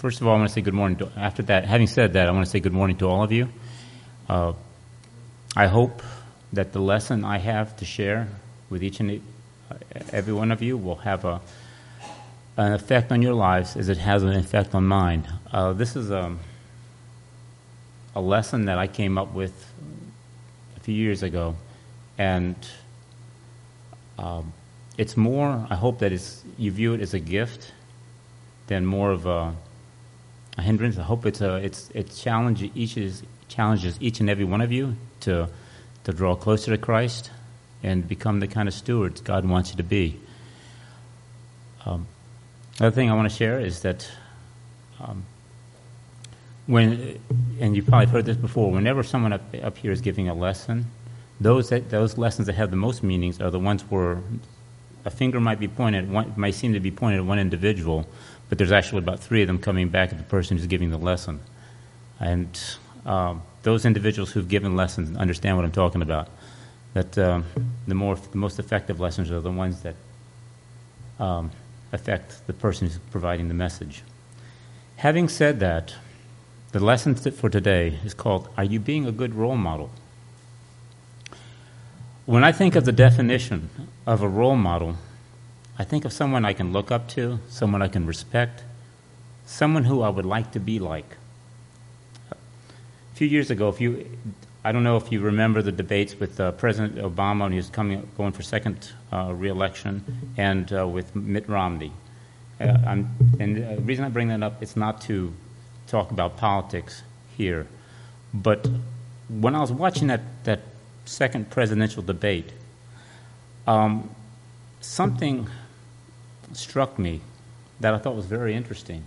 First of all, I want to say good morning. After that, having said that, I want to say good morning to all of you. I hope that the lesson I have to share with each and every one of you will have an effect on your lives as it has an effect on mine. This is a lesson that I came up with a few years ago, and it's more, I hope that you view it as a gift than more of a hindrance. I hope it challenges each and every one of you to draw closer to Christ and become the kind of stewards God wants you to be. Another thing I want to share is that and you've probably heard this before, whenever someone up here is giving a lesson, those lessons that have the most meanings are the ones where a finger might seem to be pointed at one individual, but there's actually about three of them coming back at the person who's giving the lesson. And those individuals who've given lessons understand what I'm talking about. That the most effective lessons are the ones that affect the person who's providing the message. Having said that, the lesson for today is called, Are You Being a Good Role Model? When I think of the definition of a role model, I think of someone I can look up to, someone I can respect, someone who I would like to be like. A few years ago, I don't know if you remember the debates with President Obama when he was going for second re-election, and with Mitt Romney. And the reason I bring that up, it's not to talk about politics here, but when I was watching that second presidential debate, something struck me that I thought was very interesting.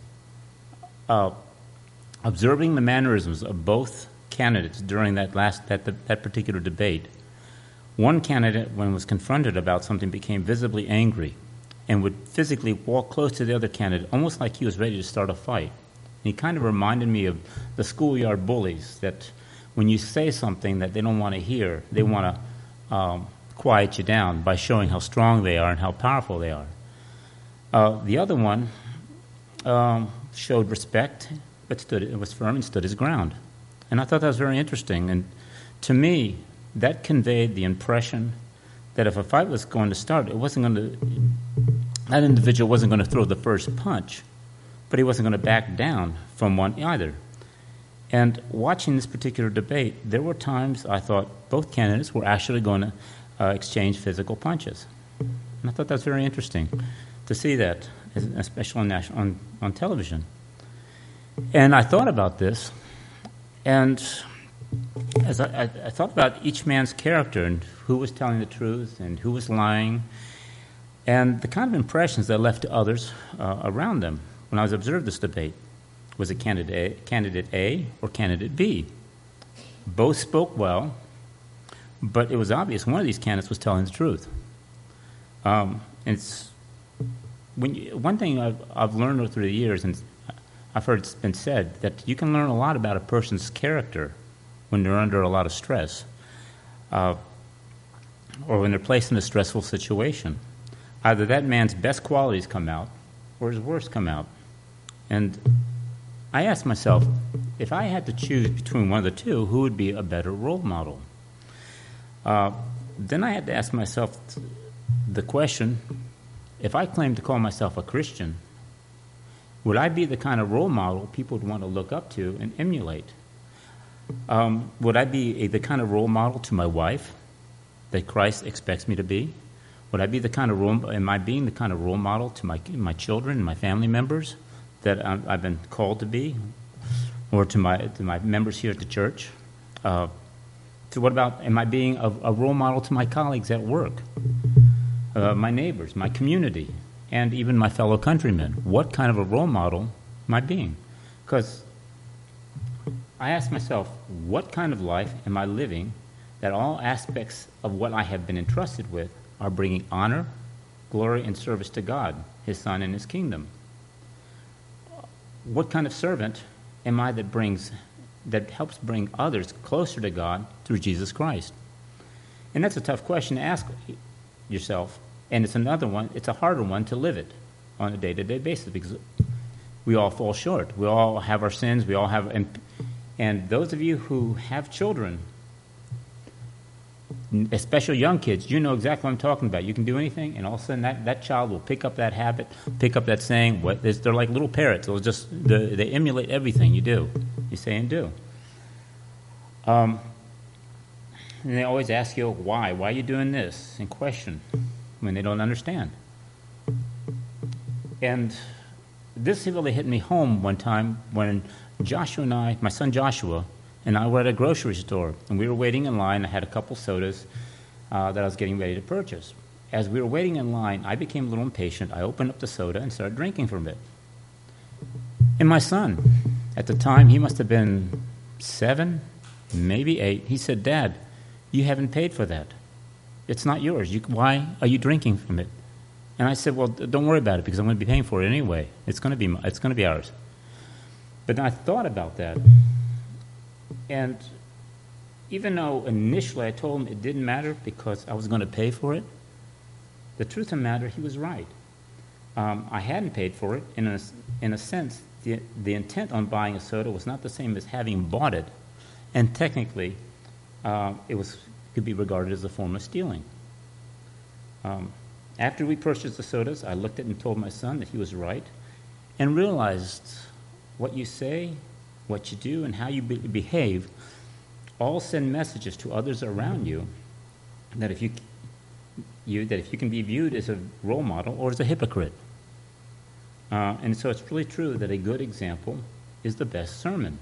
Observing the mannerisms of both candidates during that particular debate, one candidate, when was confronted about something, became visibly angry and would physically walk close to the other candidate, almost like he was ready to start a fight. And he kind of reminded me of the schoolyard bullies, that when you say something that they don't want to hear, they want to quiet you down by showing how strong they are and how powerful they are. The other one showed respect, but was firm and stood his ground. And I thought that was very interesting. And to me, that conveyed the impression that if a fight was going to start, that individual wasn't going to throw the first punch, but he wasn't going to back down from one either. And watching this particular debate, there were times I thought both candidates were actually going to exchange physical punches. And I thought that was very interesting to see that, especially on television. And I thought about this, and as I thought about each man's character and who was telling the truth and who was lying, and the kind of impressions that left to others around them when I was observed this debate. Was it candidate A or candidate B? Both spoke well, but it was obvious one of these candidates was telling the truth. One thing I've learned through the years, and I've heard it's been said, that you can learn a lot about a person's character when they're under a lot of stress, or when they're placed in a stressful situation. Either that man's best qualities come out, or his worst come out. And I asked myself, if I had to choose between one of the two, who would be a better role model? Then I had to ask myself the question, if I claimed to call myself a Christian, would I be the kind of role model people would want to look up to and emulate? Would I be the kind of role model to my wife that Christ expects me to be? Would I be am I being the kind of role model to my children and my family members that I've been called to be, or to my members here at the church? Am I being a role model to my colleagues at work, my neighbors, my community, and even my fellow countrymen? What kind of a role model am I being? Because I ask myself, what kind of life am I living that all aspects of what I have been entrusted with are bringing honor, glory, and service to God, His Son, and His kingdom? What kind of servant am I that helps bring others closer to God through Jesus Christ? And that's a tough question to ask yourself, and it's a harder one to live it on a day-to-day basis, because we all fall short. We all have our sins. We all have, and those of you who have children, especially young kids, you know exactly what I'm talking about. You can do anything, and all of a sudden that child will pick up that habit, pick up that saying. They're like little parrots. They emulate everything you do, you say and do. And they always ask you, why? Why are you doing this? And question when they don't understand. And this really hit me home one time when Joshua and I, my son Joshua, and I were at a grocery store, and we were waiting in line. I had a couple sodas that I was getting ready to purchase. As we were waiting in line, I became a little impatient. I opened up the soda and started drinking from it. And my son, at the time, he must have been 7, maybe 8. He said, "Dad, you haven't paid for that. It's not yours. Why are you drinking from it?" And I said, "Well, don't worry about it because I'm going to be paying for it anyway. It's going to be ours." But then I thought about that. And even though initially I told him it didn't matter because I was going to pay for it, the truth of the matter, he was right. I hadn't paid for it. In a sense, the intent on buying a soda was not the same as having bought it. And technically, it could be regarded as a form of stealing. After we purchased the sodas, I looked at it and told my son that he was right and realized what you say, what you do, and how you behave all send messages to others around you that if you can be viewed as a role model or as a hypocrite. And so it's really true that a good example is the best sermon.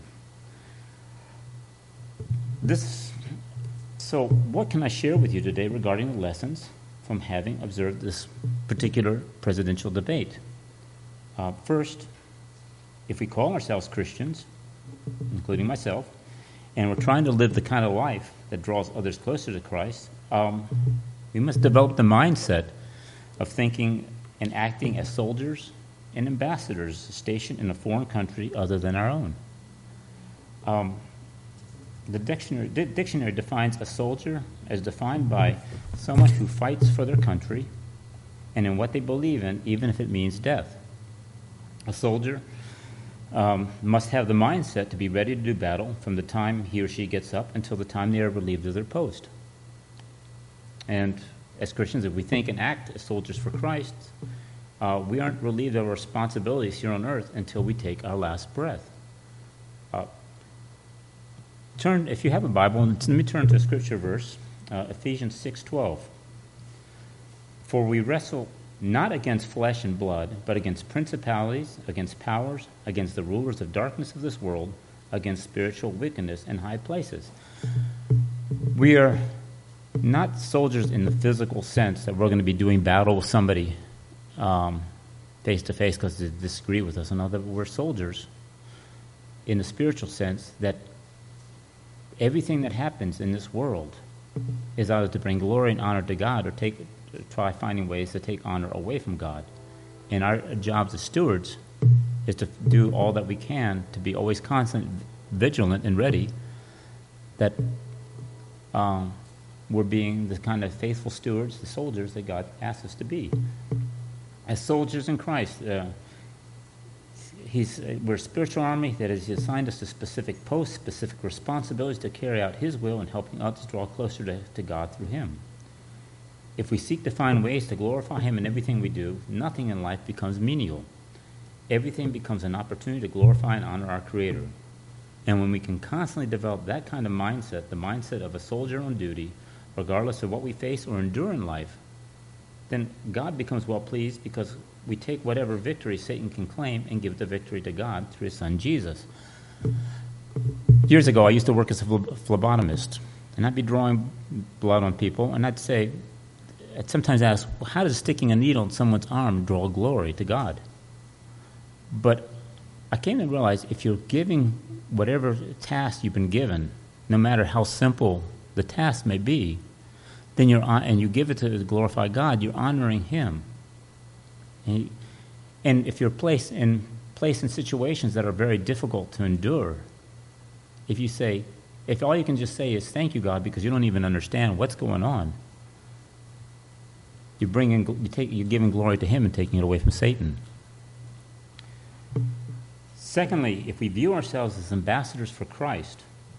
So what can I share with you today regarding the lessons from having observed this particular presidential debate? First, if we call ourselves Christians, including myself, and we're trying to live the kind of life that draws others closer to Christ, we must develop the mindset of thinking and acting as soldiers and ambassadors stationed in a foreign country other than our own. The dictionary defines a soldier as defined by someone who fights for their country and in what they believe in, even if it means death. A soldier must have the mindset to be ready to do battle from the time he or she gets up until the time they are relieved of their post. And as Christians, if we think and act as soldiers for Christ, we aren't relieved of our responsibilities here on earth until we take our last breath. If you have a Bible, let me turn to a scripture verse, Ephesians 6:12. "For we wrestle not against flesh and blood, but against principalities, against powers, against the rulers of darkness of this world, against spiritual wickedness in high places." We are not soldiers in the physical sense that we're going to be doing battle with somebody face to face because they disagree with us. No, that we're soldiers in the spiritual sense that everything that happens in this world is either to bring glory and honor to God or try finding ways to take honor away from God. And our jobs as stewards is to do all that we can to be always constant, vigilant, and ready that we're being the kind of faithful stewards, the soldiers that God asks us to be. As soldiers in Christ, we're a spiritual army that has assigned us to specific posts, specific responsibilities to carry out His will and helping others draw closer to God through Him. If we seek to find ways to glorify Him in everything we do, nothing in life becomes menial. Everything becomes an opportunity to glorify and honor our Creator. And when we can constantly develop that kind of mindset, the mindset of a soldier on duty, regardless of what we face or endure in life, then God becomes well pleased because we take whatever victory Satan can claim and give the victory to God through His Son Jesus. Years ago, I used to work as a phlebotomist, and I'd be drawing blood on people, and I'd sometimes ask, well, how does sticking a needle in someone's arm draw glory to God? But I came to realize if you're giving whatever task you've been given, no matter how simple the task may be, then and you give it to glorify God, you're honoring Him. And if you're placed in situations that are very difficult to endure, if all you can just say is thank you, God, because you don't even understand what's going on, you're giving glory to Him and taking it away from Satan. Secondly, if we view ourselves as ambassadors for Christ,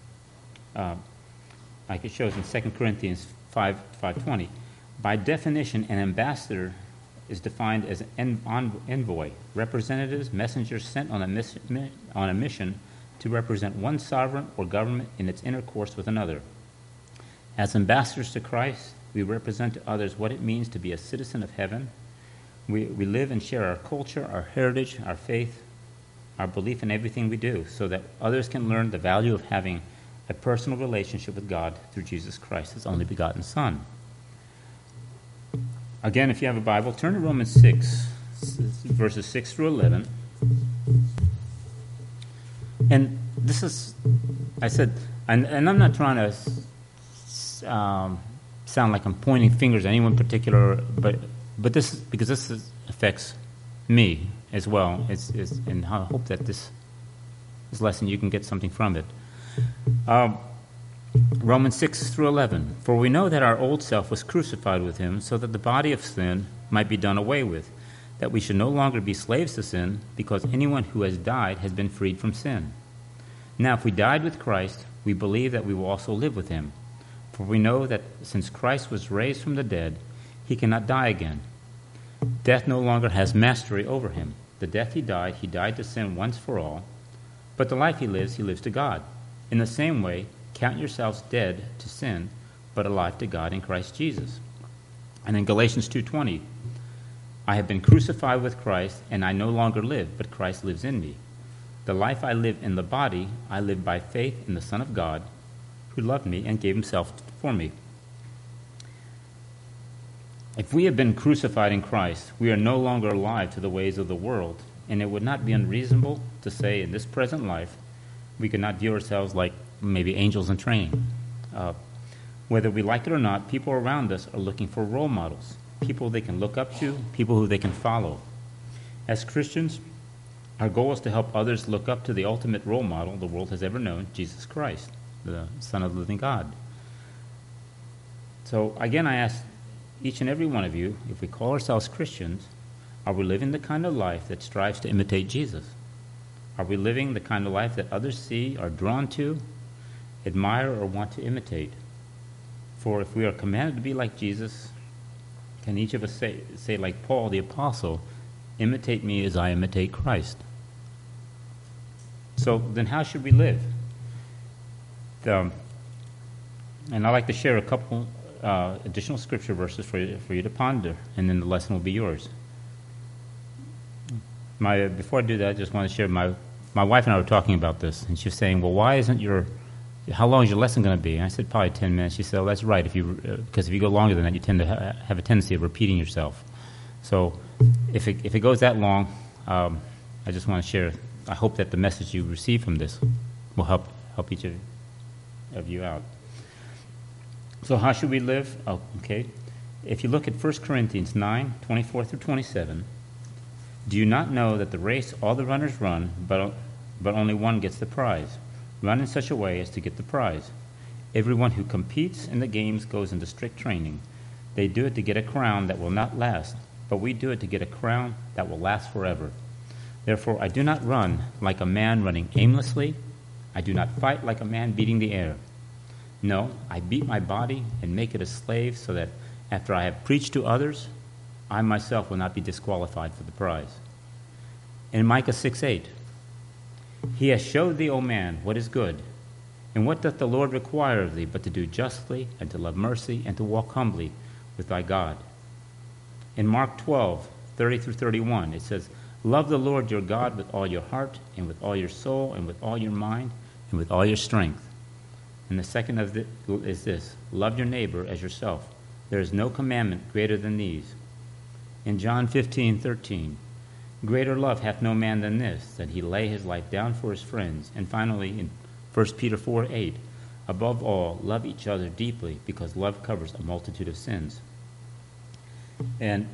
like it shows in 2 Corinthians 5:20, by definition, an ambassador is defined as an envoy, representatives, messengers sent on a mission to represent one sovereign or government in its intercourse with another. As ambassadors to Christ, we represent to others what it means to be a citizen of heaven. We live and share our culture, our heritage, our faith, our belief in everything we do, so that others can learn the value of having a personal relationship with God through Jesus Christ, his only begotten Son. Again, if you have a Bible, turn to Romans 6, verses 6 through 11. And this is, I said, and I'm not trying to sound like I'm pointing fingers at anyone particular, but this is, because affects me as well, and I hope that this lesson, you can get something from it. Romans 6 through 11. For we know that our old self was crucified with him, so that the body of sin might be done away with, that we should no longer be slaves to sin, because anyone who has died has been freed from sin. Now, if we died with Christ, we believe that we will also live with him. For we know that since Christ was raised from the dead, he cannot die again. Death no longer has mastery over him. The death he died to sin once for all. But the life he lives to God. In the same way, count yourselves dead to sin, but alive to God in Christ Jesus. And in Galatians 2:20, I have been crucified with Christ, and I no longer live, but Christ lives in me. The life I live in the body, I live by faith in the Son of God, who loved me and gave himself for me. If we have been crucified in Christ, we are no longer alive to the ways of the world, and it would not be unreasonable to say in this present life we could not view ourselves like maybe angels in training. Whether we like it or not, people around us are looking for role models, people they can look up to, people who they can follow. As Christians, our goal is to help others look up to the ultimate role model the world has ever known, Jesus Christ, the Son of the living God. So again, I ask each and every one of you, if we call ourselves Christians, are we living the kind of life that strives to imitate Jesus? Are we living the kind of life that others see, are drawn to, admire, or want to imitate? For if we are commanded to be like Jesus, can each of us say like Paul the Apostle, imitate me as I imitate Christ? So then how should we live? And I'd like to share a couple additional scripture verses for you to ponder, and then the lesson will be yours. Before I do that, I just want to share, my wife and I were talking about this, and she was saying, well, how long is your lesson going to be? And I said, probably 10 minutes. She said, well, that's right, because if you go longer than that, you tend to have a tendency of repeating yourself. So if it goes that long, I just want to share, I hope that the message you receive from this will help each of you out. So how should we live? Oh, okay. If you look at 1 Corinthians 9:24 through 27, do you not know that the race all the runners run, but only one gets the prize? Run in such a way as to get the prize. Everyone who competes in the games goes into strict training. They do it to get a crown that will not last, but we do it to get a crown that will last forever. Therefore, I do not run like a man running aimlessly. I do not fight like a man beating the air. No, I beat my body and make it a slave, so that after I have preached to others, I myself will not be disqualified for the prize. In Micah 6:8, he has showed thee, O man, what is good. And what doth the Lord require of thee but to do justly, and to love mercy, and to walk humbly with thy God? In Mark 12:30 through 31, it says, love the Lord your God with all your heart, and with all your soul, and with all your mind, and with all your strength. And the second of it is this, love your neighbor as yourself. There is no commandment greater than these. In John 15:13, greater love hath no man than this, that he lay his life down for his friends. And finally, in 1 Peter 4:8, above all, love each other deeply, because love covers a multitude of sins. And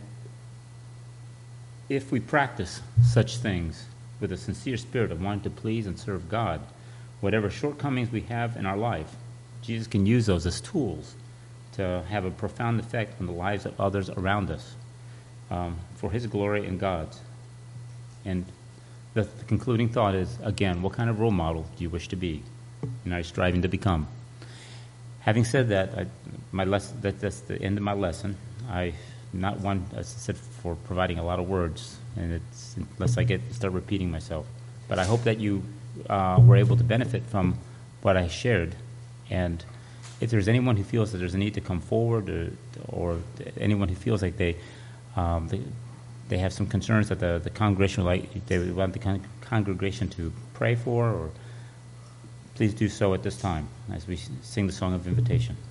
if we practice such things with a sincere spirit of wanting to please and serve God, whatever shortcomings we have in our life, Jesus can use those as tools to have a profound effect on the lives of others around us, for his glory and God's. And the concluding thought is, again, what kind of role model do you wish to be and are you striving to become? Having said that, that's the end of my lesson. I'm not one, as I said, for providing a lot of words, and it's unless I start repeating myself. But I hope that you were able to benefit from what I shared. And if there's anyone who feels that there's a need to come forward, or anyone who feels like they have some concerns that the congregation they would want the congregation to pray for, or please do so at this time as we sing the song of invitation.